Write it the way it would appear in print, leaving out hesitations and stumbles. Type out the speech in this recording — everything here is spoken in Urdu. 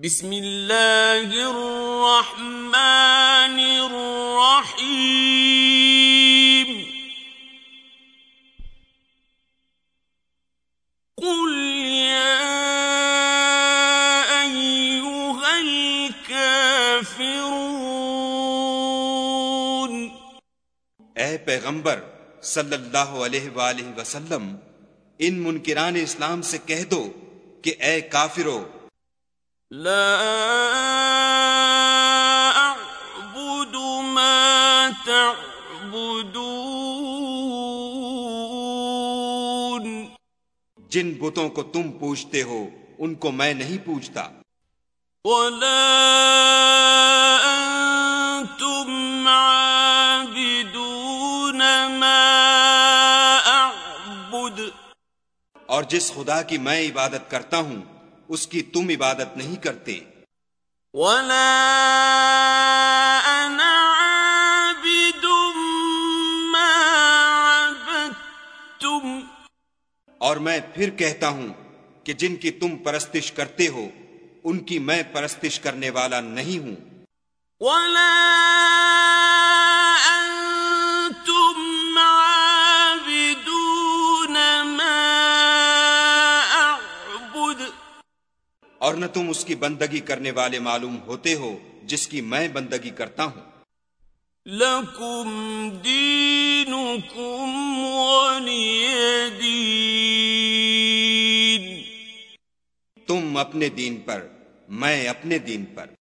بسم اللہ الرحمن الرحیم قل یا ایھا الکافرون، اے پیغمبر صلی اللہ علیہ وآلہ وسلم، ان منکران اسلام سے کہہ دو کہ اے کافرو، لا اعبد ما تعبدون، جن بتوں کو تم پوجتے ہو ان کو میں نہیں پوجتا، ولا انتم عابدون ما اعبد، اور جس خدا کی میں عبادت کرتا ہوں اس کی تم عبادت نہیں کرتے، ولا انا عابد ما عبدتم، اور میں پھر کہتا ہوں کہ جن کی تم پرستش کرتے ہو ان کی میں پرستش کرنے والا نہیں ہوں، ولا انتم عابدون ما اعبد، اور نہ تم اس کی بندگی کرنے والے معلوم ہوتے ہو جس کی میں بندگی کرتا ہوں، لکم دینکم ولی دین، تم اپنے دین پر، میں اپنے دین پر۔